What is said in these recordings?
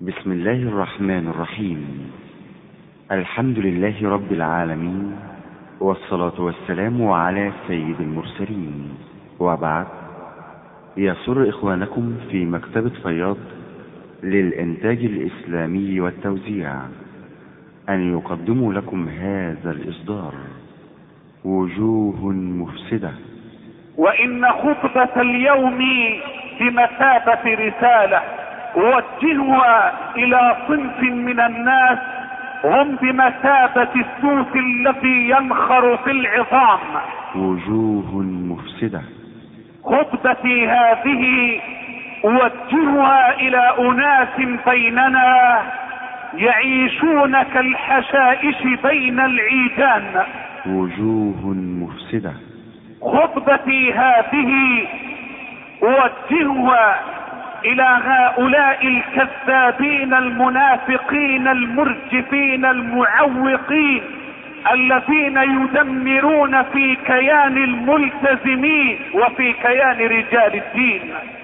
بسم الله الرحمن الرحيم. الحمد لله رب العالمين، والصلاة والسلام على سيد المرسلين، وبعد. يسر إخوانكم في مكتبة فياض للإنتاج الإسلامي والتوزيع أن يقدموا لكم هذا الإصدار: وجوه مفسدة. وإن خطبة اليوم بمثابة رسالة أوجهها إلى صنف من الناس هم بمثابة السوس الذي ينخر في العظام. وجوه مفسدة. خطبتي هذه أوجهها إلى أناس بيننا يعيشون كالحشائش بين العيدان. وجوه مفسدة. خطبتي هذه أوجهها إلى هؤلاء الكذابين المنافقين المرجفين المعوقين الذين يدمرون في كيان الملتزمين وفي كيان رجال الدين.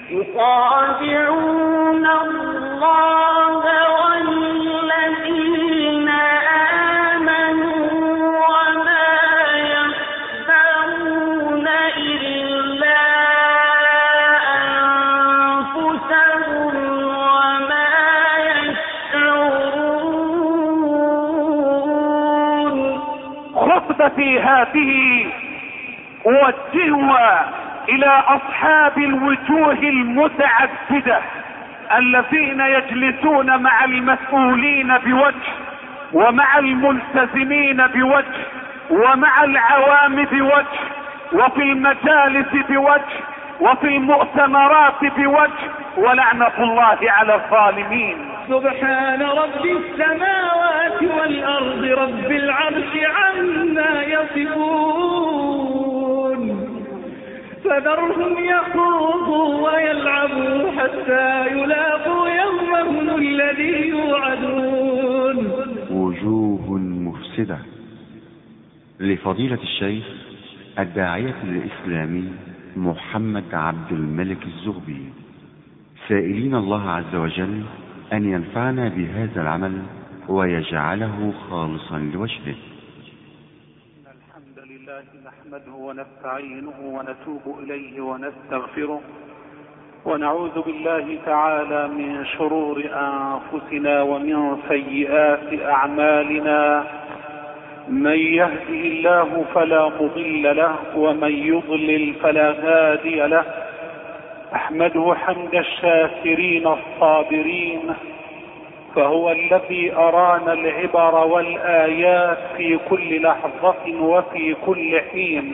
يخادعون الله والذين آمنوا وما يخدعون إلا أنفسهم وما يشعرون. خطبتي هذه أوجهها إلى أصحاب الوجوه المتعددة الذين يجلسون مع المسؤولين بوجه، ومع الملتزمين بوجه، ومع العوام بوجه، وفي المجالس بوجه، وفي المؤتمرات بوجه، ولعنة الله على الظالمين. سبحان رب السماوات والأرض رب العرش عما يصفون، فذرهم يخوضوا ويلعبوا حتى يلاقوا يومهم الذي يوعدون. وجوه مفسدة. لفضيلة الشيخ الداعية الإسلامي محمد عبد الملك الزغبي، سائلين الله عز وجل أن ينفعنا بهذا العمل ويجعله خالصا لوجهه. الحمد لله نحمده ونستعينه ونتوب إليه ونستغفره، ونعوذ بالله تعالى من شرور أنفسنا ومن سيئات أعمالنا. من يهده الله فلا مضل له، ومن يضلل فلا هادي له. أحمده حمد الشاكرين الصابرين، فهو الذي أرانا العبر والآيات في كل لحظة وفي كل حين.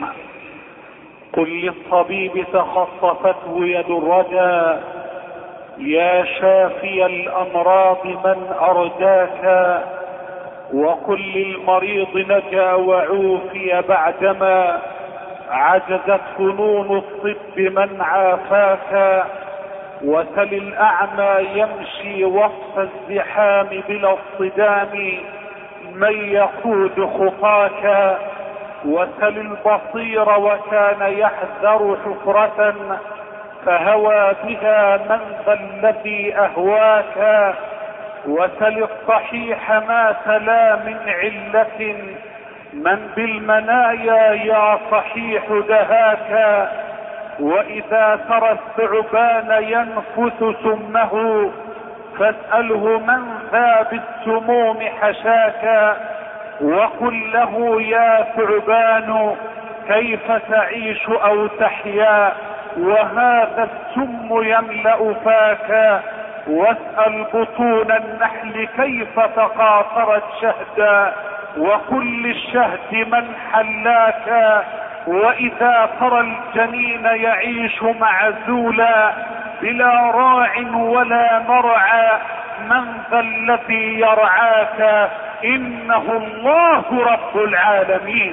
قل للطبيب تخطفته يد الرجا، يا شافي الأمراض من أرجاك. وقل للمريض نجا وعوفي بعدما عجزت فنون الطب من عافاك. وسل الأعمى يمشي وسط الزحام بلا اصطدام من يقود خطاك. وسل البصير وكان يحذر حفرة فهوى بها من ذا الذي أهواك. وسل الصحيح ما تلا من علة من بالمنايا يا صحيح دهاك. وإذا ترى الثعبان ينفث سمه فاسأله من ذا بالسموم حشاك. وقل له يا ثعبان كيف تعيش أو تحيا وهذا السم يملأ فاك. واسأل بطون النحل كيف تقاطرت شهدا وقل للشهد من حلاك. وإذا ترى الجنين يعيش معزولا بلا راع ولا مرعى من ذا الذي يرعاك. إنه الله رب العالمين.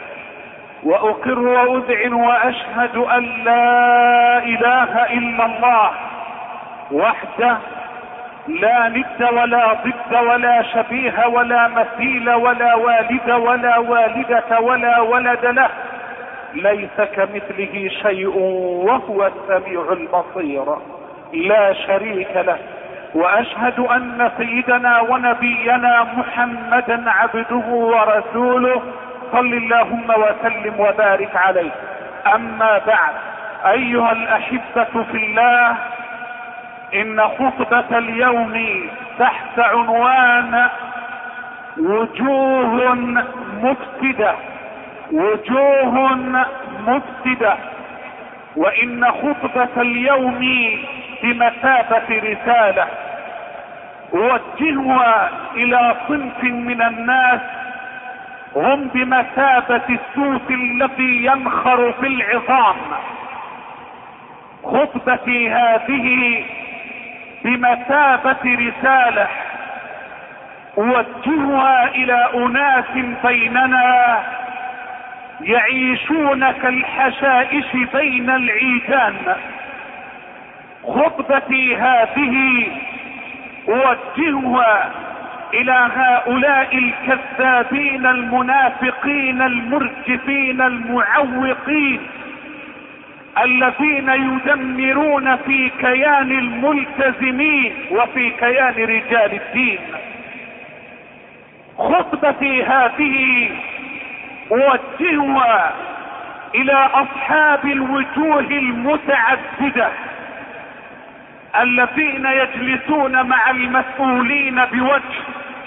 وأقر وأذعن وأشهد أن لا إله إلا الله وحده لا ند ولا ضد ولا شبيه ولا مثيل ولا والد ولا والدة ولا ولد له، ليس كمثله شيء وهو السميع البصير، لا شريك له، واشهد ان سيدنا ونبينا محمدا عبده ورسوله صل اللهم وسلم وبارك عليه. اما بعد، ايها الاحبة في الله، ان خطبة اليوم تحت عنوان وجوه مفسدة، وجوه مفسدة. وان خطبة اليوم بمثابة رسالة اوجهها الى صنف من الناس هم بمثابة السوس الذي ينخر في العظام. خطبتي هذه بمثابة رسالة اوجهها الى اناس بيننا يعيشون كالحشائش بين العيدان. خطبتي هذه اوجهها الى هؤلاء الكذابين المنافقين المرجفين المعوقين الذين يدمرون في كيان الملتزمين وفي كيان رجال الدين. خطبتي هذه اوجهها الى اصحاب الوجوه المتعددة الذين يجلسون مع المسؤولين بوجه،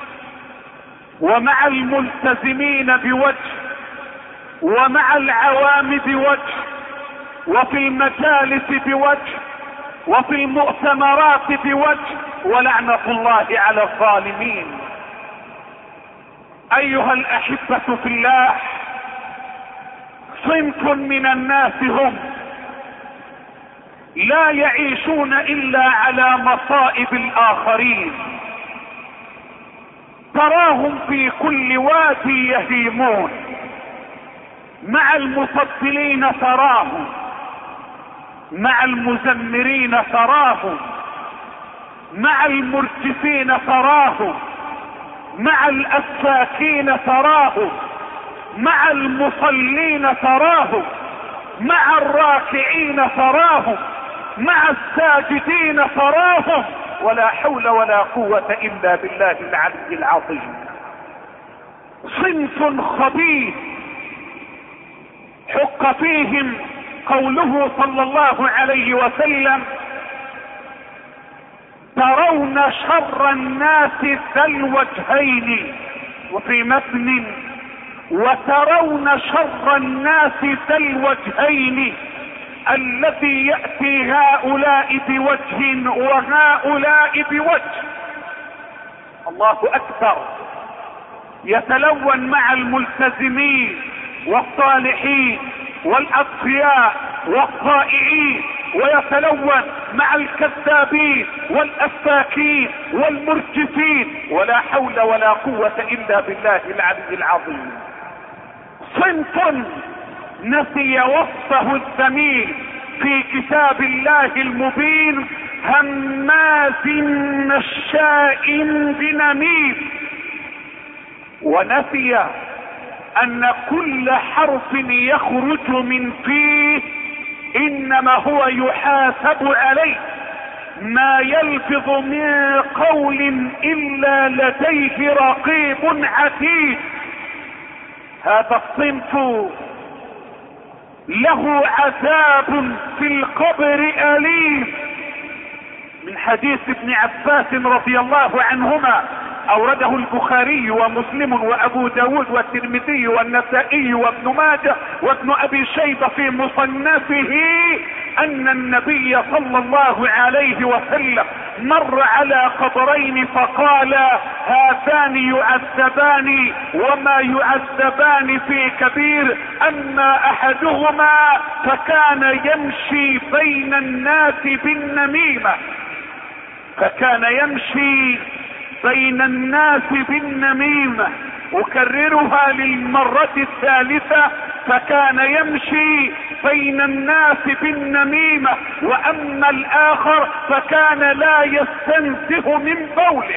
ومع الملتزمين بوجه، ومع العوام بوجه، وفي المجالس بوجه، وفي المؤتمرات بوجه، ولعنة الله على الظالمين. ايها الاحبة في الله، صنف من الناس هم لا يعيشون الا على مصائب الاخرين. تراهم في كل وادي يهيمون، مع المفضلين تراهم، مع المزمرين تراهم، مع المرجفين تراهم، مع الافاكين تراهم، مع المصلين تراهم، مع الراكعين تراهم، مع الساجدين تراهم، ولا حول ولا قوة الا بالله العلي العظيم. صنف خبيث حق فيهم قوله صلى الله عليه وسلم: ترون شر الناس ذا الوجهين، وفي متن: وترون شر الناس ذا الوجهين الذي يأتي هؤلاء بوجه وهؤلاء بوجه. الله اكبر. يتلون مع الملتزمين والصالحين والأصفياء والطائعين، ويتلون مع الكذابين والأفاكين والمرجفين، ولا حول ولا قوة إلا بالله العلي العظيم. صنف نسي وصفه الثمين في كتاب الله المبين: هماز مشاء بنميم. ونسي ان كل حرف يخرج من فيه انما هو يحاسب عليه، ما يلفظ من قول الا لديه رقيب عتيد. هذا الصنف له عذاب في القبر أليم. من حديث ابن عباس رضي الله عنهما، اورده البخاري ومسلم وابو داود والترمذي والنسائي وابن ماجه وابن ابي شيبة في مصنفه، ان النبي صلى الله عليه وسلم مر على قبرين فقال: هاتان يعذبان وما يعذبان في كبير، اما احدهما فكان يمشي بين الناس بالنميمة، فكان يمشي بين الناس بالنميمة. اكررها للمرة الثالثة: فكان يمشي بين الناس بالنميمة، واما الاخر فكان لا يستنزه من بوله.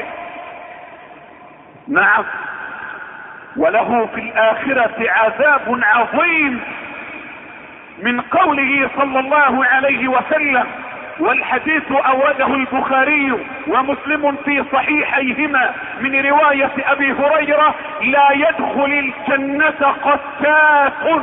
نعم، وله في الاخرة عذاب عظيم، من قوله صلى الله عليه وسلم: والحديث أورده البخاري ومسلم في صحيحيهما من رواية أبي هريرة: لا يدخل الجنة قتات،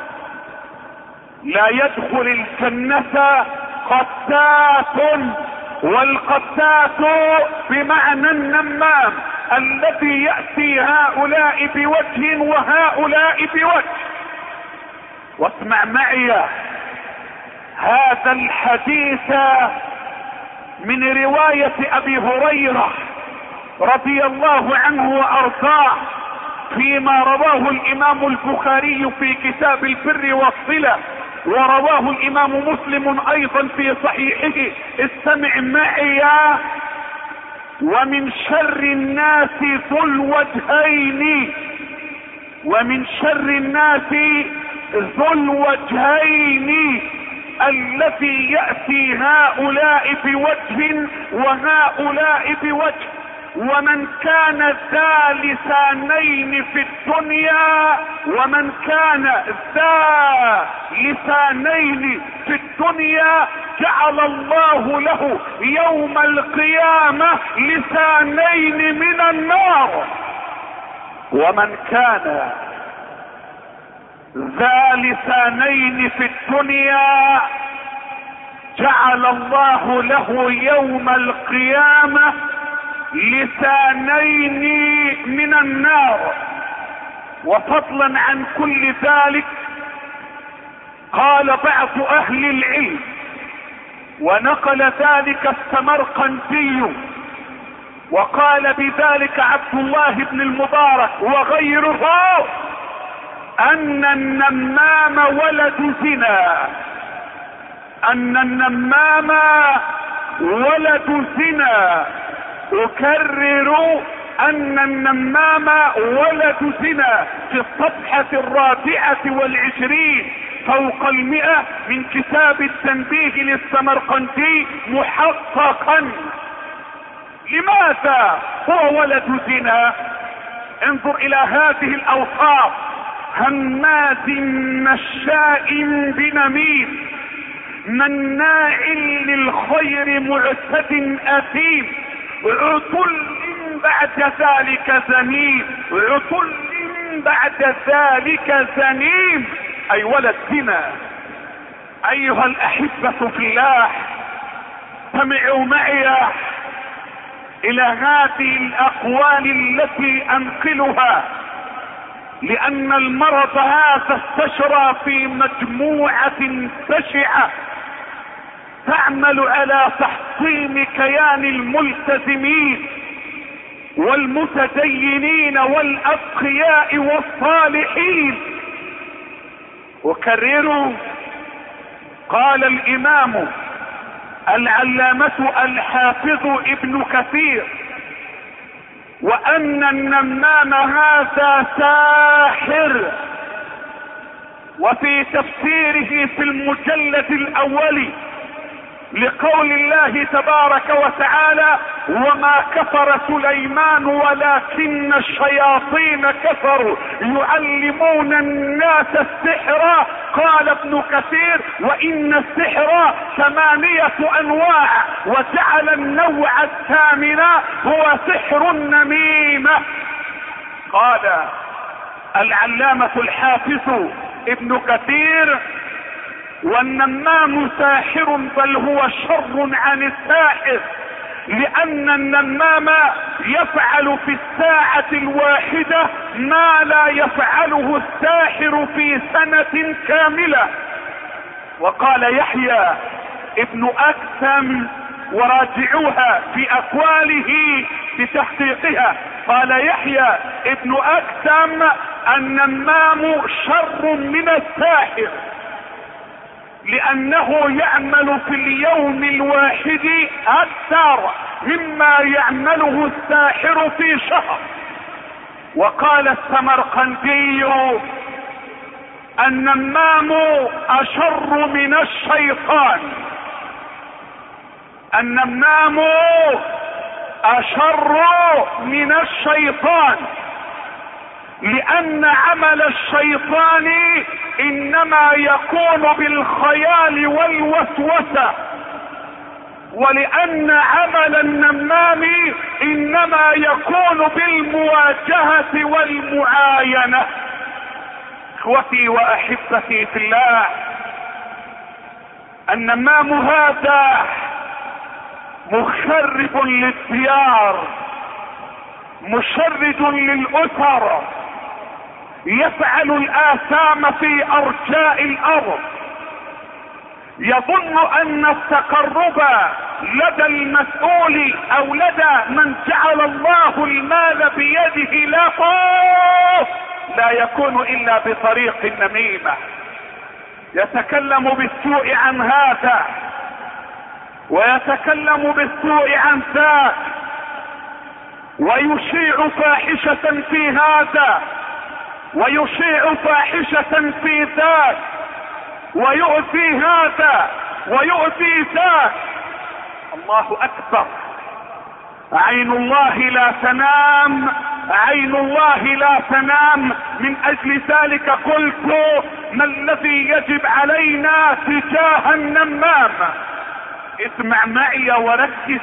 لا يدخل الجنة قتات. والقتات بمعنى النمام الذي يأتي هؤلاء بوجه وهؤلاء بوجه. واسمع معي هذا الحديث من رواية أبي هريرة رضي الله عنه وأرضاه، فيما رواه الإمام البخاري في كتاب البر والصلة، ورواه الإمام مسلم أيضا في صحيحه. استمع معي: ومن شر الناس ذو الوجهين، ومن شر الناس ذو الوجهين الذي يأتي هؤلاء بوجه وهؤلاء بوجه. ومن كان ذا لسانين في الدنيا، ومن كان ذا لسانين في الدنيا جعل الله له يوم القيامة لسانين من النار. ومن كان ذا لسانين في الدنيا جعل الله له يوم القيامة لسانين من النار. وفضلا عن كل ذلك، قال بعض اهل العلم، ونقل ذلك السمرقندي، وقال بذلك عبد الله بن المبارك وغيره، ان النمام ولد زنا، ان النمام ولد زنا. اكرر ان النمام ولد زنا، في الصفحة 24 فوق 100 من كتاب التنبيه للسمرقندي محققا. لماذا هو ولد زنا؟ انظر الى هذه الاوصاف: هماز مشاء بنميم، مناع للخير معتد اثيم، عتل بعد ذلك زنيم، عتل بعد ذلك زنيم، اي ولد زنا. ايها الاحبة في الله، استمعوا معي الى هذه الاقوال التي انقلها، لان المرض هذا استشرى في مجموعة بشعة تعمل على تحطيم كيان الملتزمين والمتدينين والاتقياء والصالحين. اكرر: قال الامام العلامة الحافظ ابن كثير: وان النمام هذا ساحر. وفي تفسيره في المجلد الاول لقول الله تبارك وتعالى: وما كفر سليمان ولكن الشياطين كفروا يعلمون الناس السحر، قال ابن كثير: وان السحر 8 انواع، وجعل النوع الثامن هو سحر النميمة. قال العلامة الحافظ ابن كثير: والنمام ساحر، بل هو شر عن الساحر، لان النمام يفعل في الساعة الواحدة ما لا يفعله الساحر في سنة كاملة. وقال يحيى ابن اكثم، وراجعوها في اقواله بتحقيقها، قال يحيى ابن اكثم: النمام شر من الساحر، لانه يعمل في اليوم الواحد اكثر مما يعمله الساحر في شهر. وقال السمرقندي: النمام اشر من الشيطان، النمام اشر من الشيطان، لان عمل الشيطان انما يكون بالخيال والوسوسة، ولان عمل النمام انما يكون بالمواجهة والمعاينة. اخوتي واحبتي في الله، النمام هذا مخرب للديار، مشرد للأسر، يفعل الآثام في أرجاء الأرض، يظن أن التقرب لدى المسؤول أو لدى من جعل الله المال بيده لا يكون إلا بطريق النميمة. يتكلم بالسوء عن هذا ويتكلم بالسوء عن ذاك، ويشيع فاحشة في هذا ويشيع فاحشة في ذاك، ويؤذي هذا ويؤذي ذاك. الله أكبر. عين الله لا تنام، عين الله لا تنام. من أجل ذلك قلت: ما الذي يجب علينا تجاه النمام؟ اسمع معي وركز،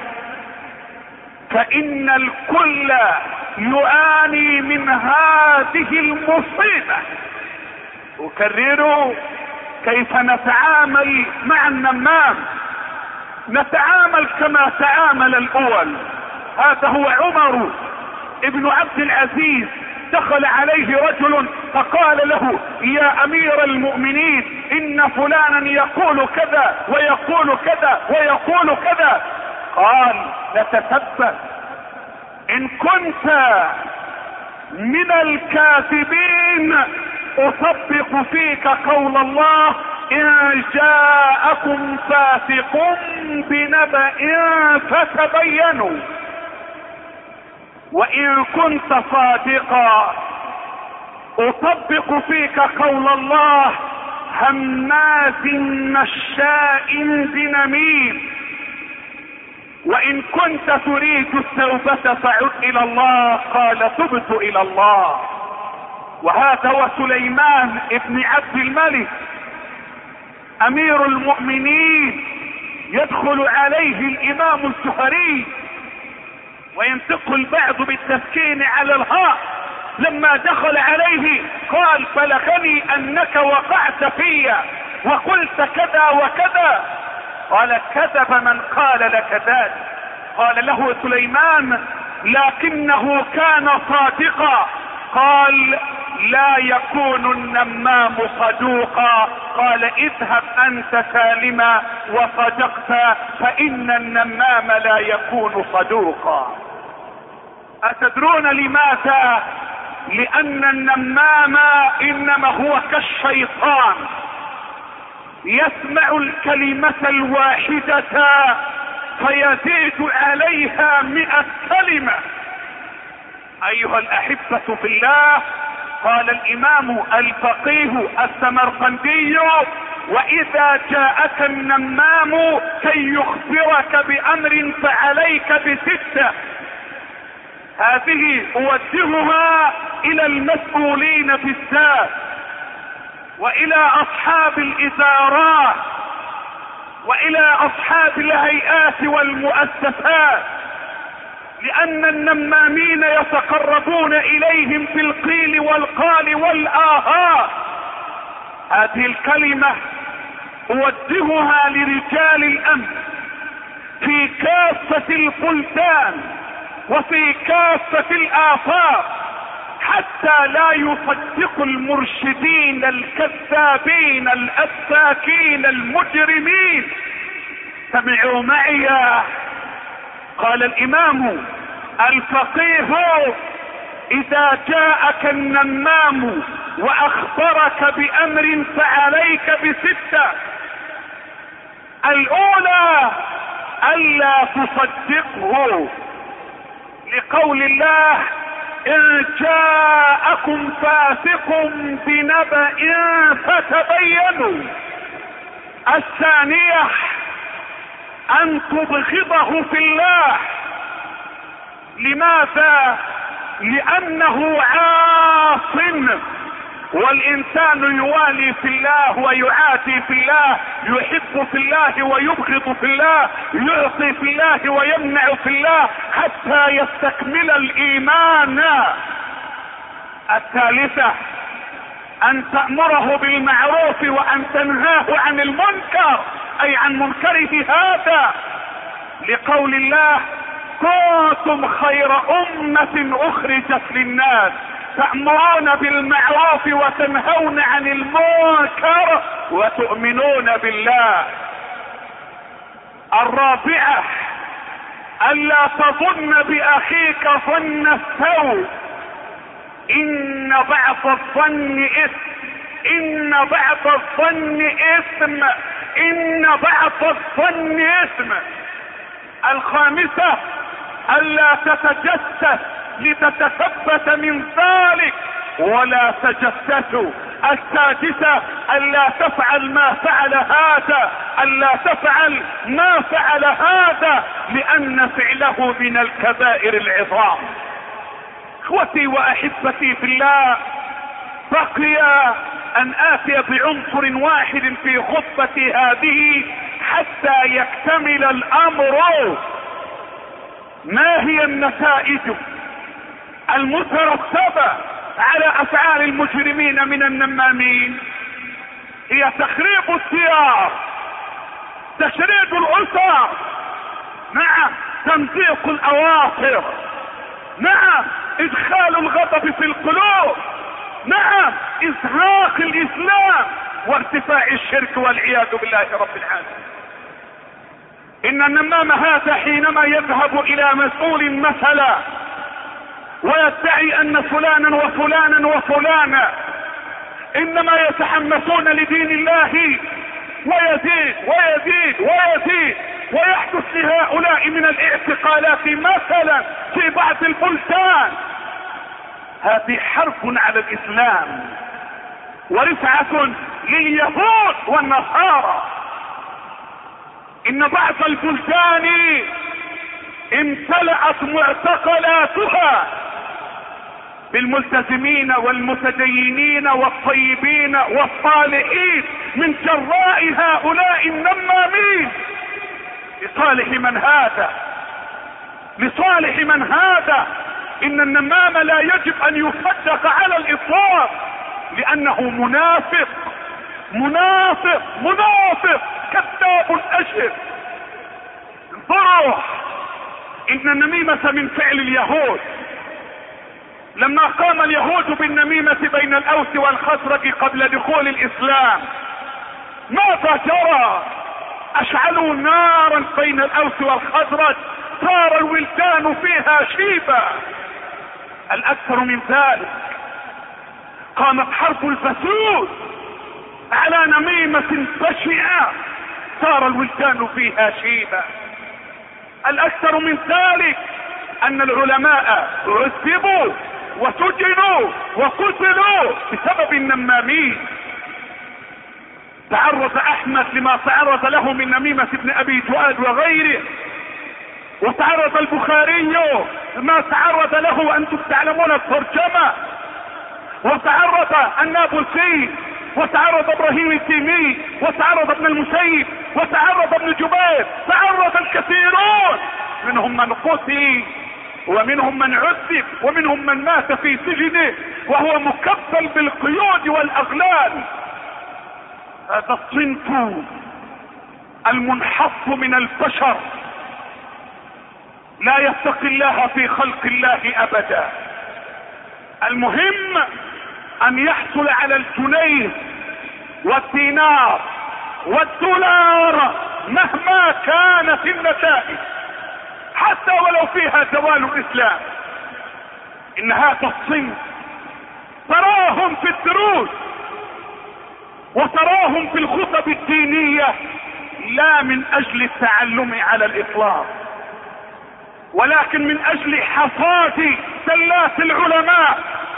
فإن الكل يعاني من هذه المصيبة. أكرر: كيف نتعامل مع النمام؟ نتعامل كما تعامل الأول. هذا هو عمر ابن عبد العزيز، دخل عليه رجل فقال له: يا أمير المؤمنين، إن فلانا يقول كذا ويقول كذا ويقول كذا. قال: نتثبت، إن كنت من الكاذبين أطبق فيك قول الله: إن جاءكم فاسق بنبأ فتبينوا. وإن كنت صادقا أطبق فيك قول الله: هماز مشاء بنميم. وإن كنت تريد التوبة فعد إلى الله. قال: تبت إلى الله. وهذا هو سليمان ابن عبد الملك أمير المؤمنين، يدخل عليه الإمام الزهري، وينطق البعض بالتسكين على الهاء. لما دخل عليه قال: بلغني أنك وقعت في وقلت كذا وكذا. قال: كذب من قال لك ذلك. قال له سليمان: لكنه كان صادقا. قال: لا يكون النمام صدوقا. قال: اذهب أنت سالما وصدقت، فإن النمام لا يكون صدوقا. أتدرون لماذا؟ لأن النمام إنما هو كالشيطان، يسمع الكلمة الواحدة فيزيد عليها 100 كلمة. أيها الأحبة في الله، قال الإمام الفقيه السمرقندي: وإذا جاءك النمام كي يخبرك بأمر فعليك ب6. هذه أوجهها إلى المسؤولين بالذات، وإلى أصحاب الإدارات، وإلى أصحاب الهيئات والمؤسسات، لأن النمامين يتقربون إليهم في القيل والقال والآهاء. هذه الكلمة أوجهها لرجال الأمن في كافة البلدان وفي كافة الآفاق، حتى لا يصدق المرشدين الكذابين الأفاكين المجرمين. سمعوا معي. قال الإمام الفقيه: إذا جاءك النمام وأخبرك بأمر فعليك ب6. الأولى: ألا تصدقه، لقول الله: إن جاءكم فاسق بنبأ فتبينوا. الثانية: أن تبغضه في الله. لماذا؟ لأنه عاص والانسان يوالي في الله ويعادي في الله، يحب في الله ويبغض في الله، يعطي في الله ويمنع في الله، حتى يستكمل الايمان. الثالثة ان تأمره بالمعروف وان تنهاه عن المنكر، اي عن منكره هذا، لقول الله: كنتم خير امة اخرجت للناس تأمرون بالمعروف وتنهون عن المنكر وتؤمنون بالله. الرابعة الا تظن باخيك ظن السوء، ان بعض الظن اثم، ان بعض الظن اثم، ان بعض الظن اثم. الخامسة الا تتجسس لتتثبت من ذلك ولا تجسسوا. السادسة الا تفعل ما فعل هذا، الا تفعل ما فعل هذا، لان فعله من الكبائر العظام. اخوتي واحبتي في الله، بقي ان اتي بعنصر واحد في خطبتي هذه حتى يكتمل الامر. ما هي النتائج المترتبة على افعال المجرمين من النمامين؟ هي تخريب الديار، تشريد الاسر، نعم، تمزيق الاواصر، نعم، ادخال الغضب في القلوب، نعم، ازهاق الاسلام وارتفاع الشرك والعياذ بالله رب العالمين. ان النمام هذا حينما يذهب الى مسؤول مثلا ويدعي ان فلانا وفلانا وفلانا انما يتحمسون لدين الله، ويزيد ويزيد ويزيد، ويحدث لهؤلاء من الاعتقالات مثلا في بعض البلدان، هذه حرب على الاسلام ورفعة لليهود والنصارى. ان بعض البلدان امتلأت معتقلاتها بالملتزمين والمتدينين والطيبين والصالحين من جراء هؤلاء النمامين. لصالح من هذا؟ لصالح من هذا؟ ان النمام لا يجب ان يصدق على الاطلاق، لانه منافق منافق منافق كذاب اشر. انظروا، ان النميمة من فعل اليهود. لما قام اليهود بالنميمة بين الاوس والخزرج قبل دخول الاسلام، ماذا جرى؟ اشعلوا نارا بين الاوس والخزرج صار الولدان فيها شيبا. الاكثر من ذلك، قامت حرب الفسود على نميمة بشعة صار الولدان فيها شيبا. الاكثر من ذلك ان العلماء عذبوا وسجنوا وقتلوا بسبب النمامين. تعرض احمد لما تعرض له من نميمة ابن ابي جواد وغيره، وتعرض البخاري ما تعرض له وانتم تعلمون الترجمة، وتعرض النابلسي، وتعرض ابراهيم التيمي، وتعرض ابن المسيب، وتعرض ابن جبير، تعرض الكثيرون، منهم من قتل ومنهم من عذب ومنهم من مات في سجنه وهو مكبل بالقيود والاغلال. هذا الصنف المنحط من البشر لا يتقي الله في خلق الله ابدا. المهم ان يحصل على الجنيه والدينار والدولار مهما كانت النتائج، حتى ولو فيها زوال الاسلام. ان هذا الصنف تراهم في الدروس وتراهم في الخطب الدينية لا من اجل التعلم على الاطلاق، ولكن من اجل حصاد زلات العلماء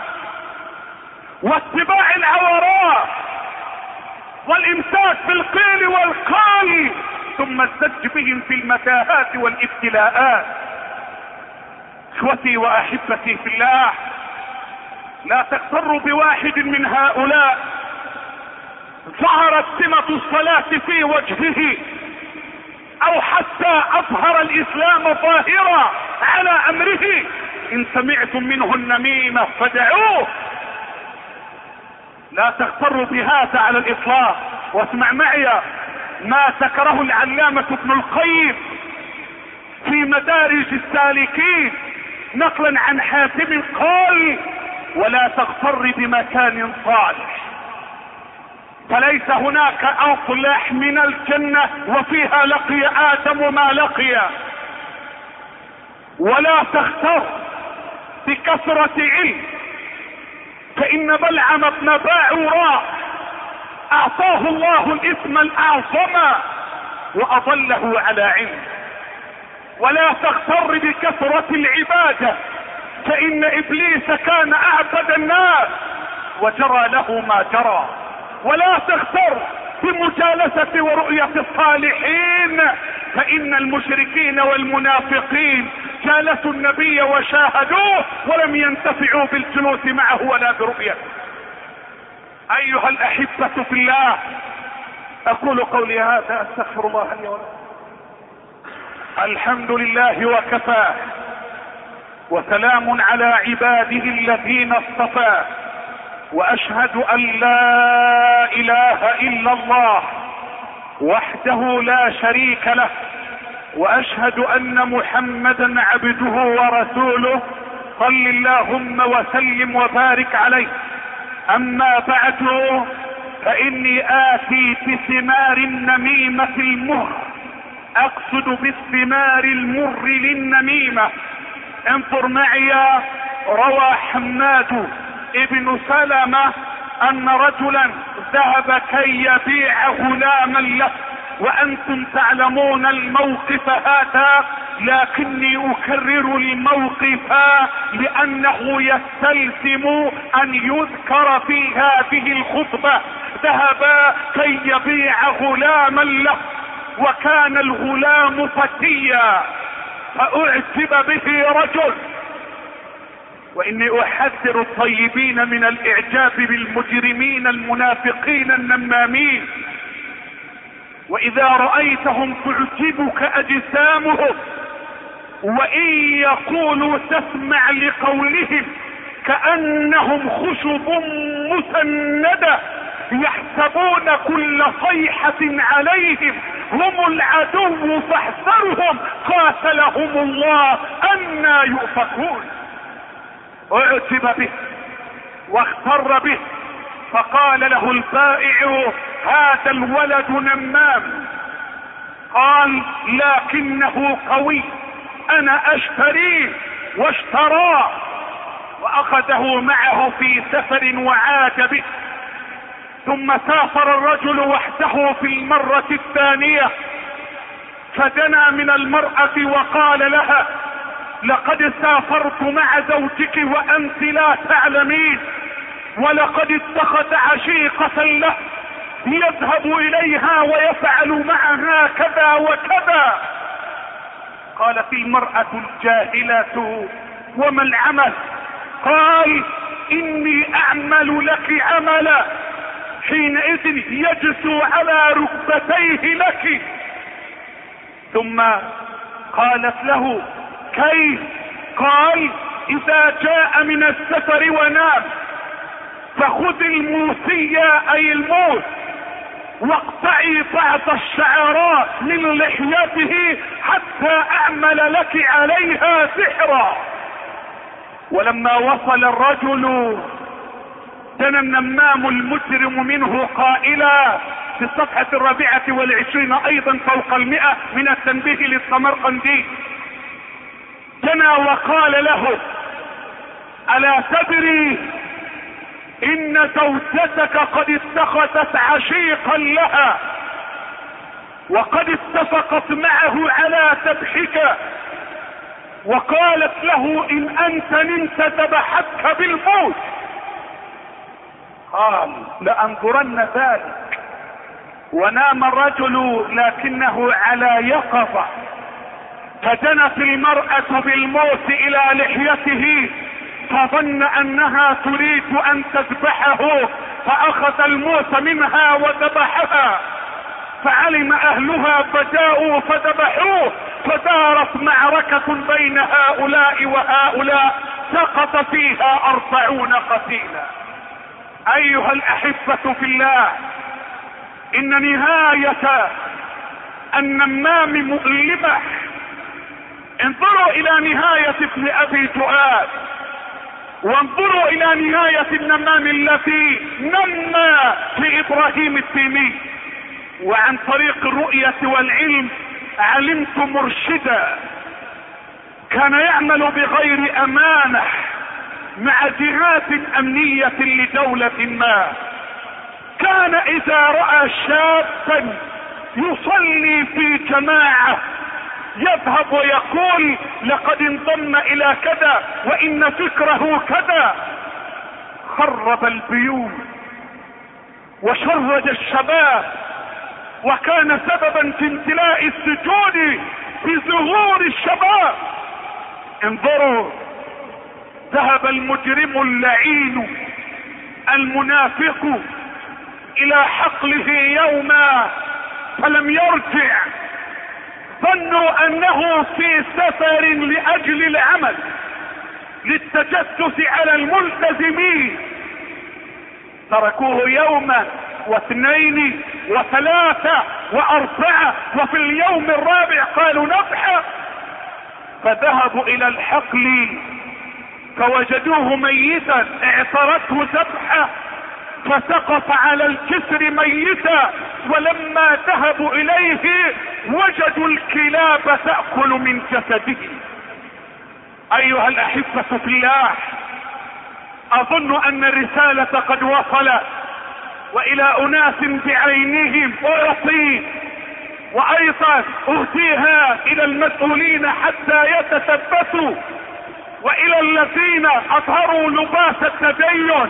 واتباع العوراء والامساك بالقيل والقال، ثم الزج بهم في المتاهات والابتلاءات. اخوتي واحبتي في الله، لا تغتروا بواحد من هؤلاء ظهرت سمة الصلاة في وجهه او حتى اظهر الاسلام ظاهرا على امره، ان سمعتم منه النميمة فدعوه. لا تغتروا بهذا على الاطلاق. واسمع معي ما ذكره العلامة ابن القيم في مدارج السالكين نقلا عن حاتم قال: ولا تغتر بمكان صالح، فليس هناك اصلح من الجنة وفيها لقي ادم ما لقي. ولا تغتر بكثرة علم، فان بلعم بن باعوراء اعطاه الله الاسم الاعظم واضله على علم. ولا تغتر بكثرة العبادة، فان ابليس كان اعبد الناس وجرى له ما جرى. ولا تغتر بمجالسة ورؤية الصالحين، فان المشركين والمنافقين جالسوا النبي وشاهدوه ولم ينتفعوا بالجلوس معه ولا برؤيته. ايها الاحبة في الله، اقول قولي هذا استغفر الله لي ولكم. الحمد لله وكفى، وسلام على عباده الذين اصطفى، واشهد ان لا اله الا الله وحده لا شريك له، واشهد ان محمدا عبده ورسوله، صل اللهم وسلم وبارك عليه. اما بعد، فاني اتي بثمار النميمة المر، اقصد بالثمار المر للنميمة. انظر معي، روى حماد ابن سلمة ان رجلا ذهب كي يبيع غلاما له، وانتم تعلمون الموقف هذا، لكني اكرر الموقف لانه يستلزم ان يذكر في هذه الخطبة. ذهب كي يبيع غلاما له، وكان الغلام فتيا، فاعجب به رجل. واني احذر الطيبين من الاعجاب بالمجرمين المنافقين النمامين. واذا رأيتهم تعجبك اجسامهم، وان يقولوا تسمع لقولهم كأنهم خشب مسندة، يحسبون كل صيحة عليهم هم العدو فاحذرهم قاتلهم الله أنى يؤفكون. اعجب به واغتر به، فقال له البائع: هذا الولد نمام. قال: لكنه قوي، انا اشتريه. واشتراه واخذه معه في سفر وعاد به. ثم سافر الرجل وحده في المرة الثانية، فدنا من المرأة وقال لها: لقد سافرت مع زوجك وانت لا تعلمين، ولقد اتخذ عشيقة له يذهب اليها ويفعل معها كذا وكذا. قالت المرأة الجاهلة: وما العمل؟ قال: اني اعمل لك عملا. حينئذ يجسو على ركبتيه لك. ثم قالت له: كيف؟ قال: اذا جاء من السفر ونام فخذ الموسية اي الموس، واقطعي بعض الشعرات من لحيته حتى اعمل لك عليها سحرا. ولما وصل الرجل دنا النمام المجرم منه قائلا في الصفحة 24 ايضا فوق 100 من التنبيه للسمرقندي، دنا وقال له: الا تدري ان زوجتك قد اتخذت عشيقا لها، وقد اتفقت معه على ذبحك، وقالت له ان انت نمت ذبحتك بالموت. قال: لانظرن ذلك. ونام الرجل لكنه على يقظة، فدنت المرأة بالموت الى لحيته فظن انها تريد ان تذبحه، فاخذ الموس منها وذبحها، فعلم اهلها فجاءوا فذبحوه، فدارت معركة بين هؤلاء وهؤلاء سقط فيها 40 قتيلا. ايها الاحبة في الله، ان نهاية النمام مؤلمة. انظروا الى نهاية ابن ابي دؤاد، وانظروا الى نهاية النمام الذي نمى في ابراهيم التيمي. وعن طريق الرؤية والعلم علمت مرشدا كان يعمل بغير امانة مع جهات امنية لدولة ما، كان اذا رأى شابا يصلي في جماعة يذهب ويقول لقد انضم الى كذا وان فكره كذا. خرب البيوت وشرد الشباب، وكان سببا في امتلاء السجون بظهور الشباب. انظروا، ذهب المجرم اللعين المنافق الى حقله يوما فلم يرجع، ظنوا انه في سفر لاجل العمل للتجسس على الملتزمين، تركوه يوما واثنين وثلاثة واربعة، وفي اليوم الرابع قالوا نضحى، فذهبوا الى الحقل فوجدوه ميتا، اعترته ذبحة فسقط على الجسر ميتا، ولما ذهبوا اليه وجدوا الكلاب تأكل من جسده. ايها الاحبة في الله، اظن ان الرسالة قد وصلت، والى اناس بعينهم اعطي، وايضا اهديها الى المسؤولين حتى يتثبتوا، والى الذين اظهروا لباس التدين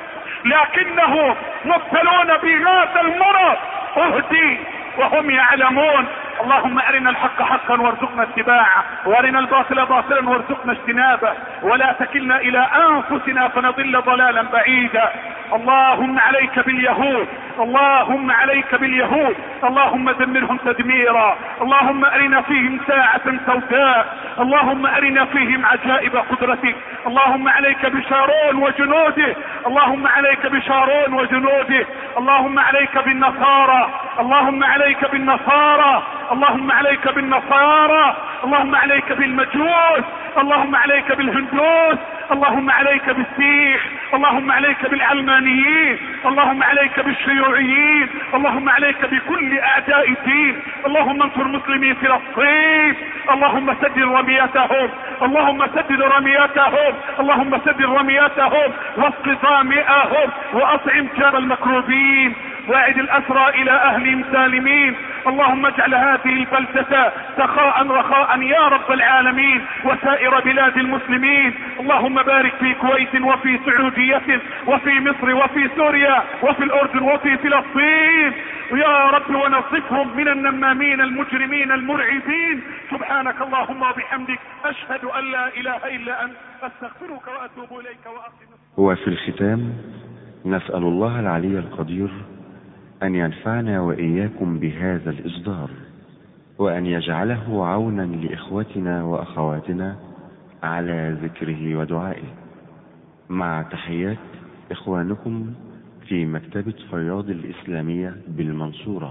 لكنهم مبتلون بهذا المرض اهدي وهم يعلمون. اللهم ارنا الحق حقا وارزقنا اتباعه، وارنا الباطل باطلا وارزقنا اجتنابه، ولا تكلنا الى انفسنا فنضل ضلالا بعيدا. اللهم عليك باليهود، اللهم عليك باليهود، اللهم دمرهم تدميرا، اللهم ارنا فيهم ساعة سوداء، اللهم ارنا فيهم عجائب قدرتك. اللهم عليك بشارون وجنوده، اللهم عليك بشارون وجنوده، اللهم عليك بالنصارى، اللهم عليك بالنصارى، اللهم عليك بالنصارى، اللهم عليك بالمجوس، اللهم عليك بالهندوس، اللهم عليك بالسيخ، اللهم عليك بالعلمانيين، اللهم عليك بالشيوعيين، اللهم عليك بكل اعداء الدين. اللهم انصر مسلمي فلسطين، اللهم سدد رميتهم، اللهم سدد رميتهم، اللهم سدد رميتهم واسق ظامئهم واطعم جار المكروبين، واعد الاسرى الى اهلهم سالمين. اللهم اجعل هذه البلدة سخاء رخاء يا رب العالمين، وسائر بلاد المسلمين. اللهم بارك في كويت وفي سعودية وفي مصر وفي سوريا وفي الاردن وفي فلسطين يا رب، ونصفهم من النمامين المجرمين المرعبين. سبحانك اللهم وبحمدك، اشهد ان لا اله الا انت، استغفرك واتوب اليك واقم. وفي الختام نسأل الله العلي القدير أن ينفعنا وإياكم بهذا الإصدار، وأن يجعله عونا لإخوتنا وأخواتنا على ذكره ودعائه. مع تحيات إخوانكم في مكتبة فياض الإسلامية بالمنصورة.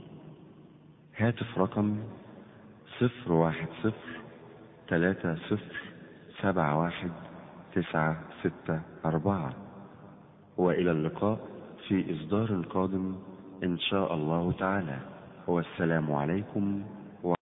هاتف رقم 010-30-71-964. وإلى اللقاء في إصدار قادم إن شاء الله تعالى، والسلام عليكم